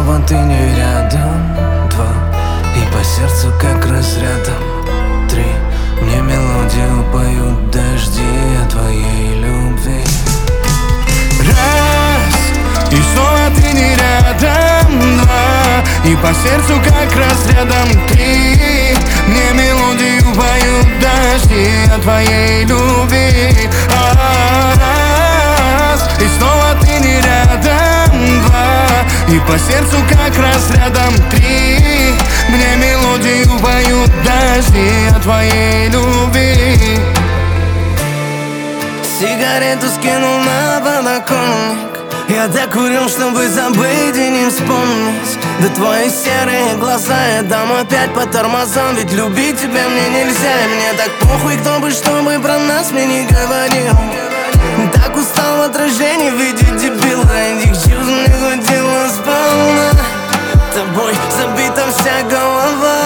снова ты не рядом. 2, и по сердцу как разрядом. 3, мне мелодию поют дожди о твоей любви. Раз, и снова ты не рядом. 2, и по сердцу как разрядом. 3, мне мелодию поют дожди о твоей любви. Раз, и снова ты не рядом. 2, и по сердцу как разрядом. 3, мне мелодию поют дожди о твоей любви. Сигарету скинул на подоконник. Я докурил, чтобы забыть и не вспомнить. Да твои серые глаза, я дам опять по тормозам. Ведь любить тебя мне нельзя, и мне так похуй, кто бы что бы про нас мне не говорил. Так устал в отражении видеть дебила. Этих чувств не хватило сполна. Тобой забита вся голова.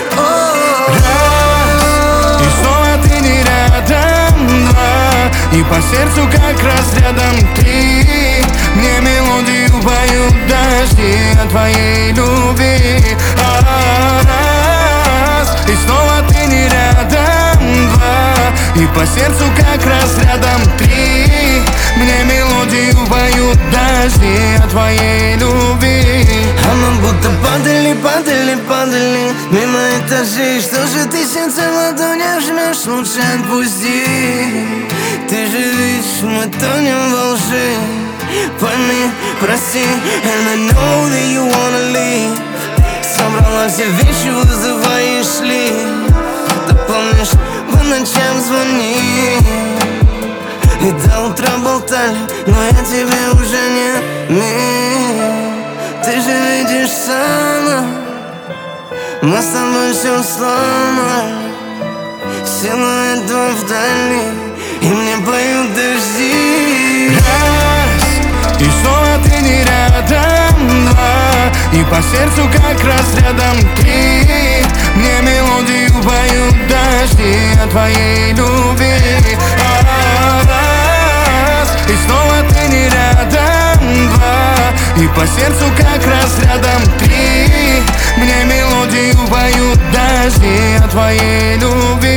Раз, и снова ты не рядом. 2, и по сердцу как разрядом. 3, мне мелодию поют дожди о твоей любви. Раз, и снова ты не рядом. 2, и по сердцу как разрядом. 3, мне мелодию поют дожди о твоей любви. А мы будто падали, падали, падали мимо этажей. Что же ты сердце в ладонях жмешь, лучше отпусти. Ты же видишь, мы тонем во лжи. Пойми, прости, and I know that you wanna leave. Собрала все вещи, вызывай и шли. Да помнишь, по ночам звони и до утра болтали, но я тебе уже не мил. Ты же видишь сама, мы с тобой все сломали. Силуэт твой вдали, и мне поют дожди. Раз, и снова ты не рядом. 2, и по сердцу как разрядом. 3, мне мелодию поют дожди о твоей любви. Раз, и снова ты не рядом. 2, и по сердцу как разрядом. 3, мне мелодию поют дожди о твоей любви.